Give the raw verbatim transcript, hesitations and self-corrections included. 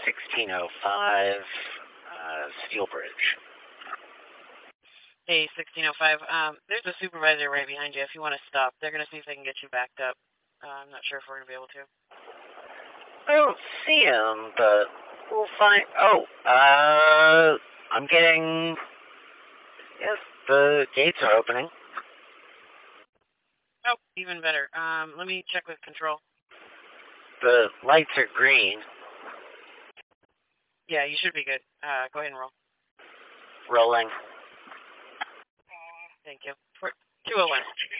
sixteen oh five, uh, Steel Bridge. Hey, sixteen oh five, um, there's a supervisor right behind you if you want to stop. They're going to see if they can get you backed up. Uh, I'm not sure if we're going to be able to. I don't see him, but we'll find... Oh, uh, I'm getting... Yes, the gates are opening. Oh, even better. Um, let me check with control. The lights are green. Yeah, you should be good. Uh, go ahead and roll. Rolling. Thank you. two oh one.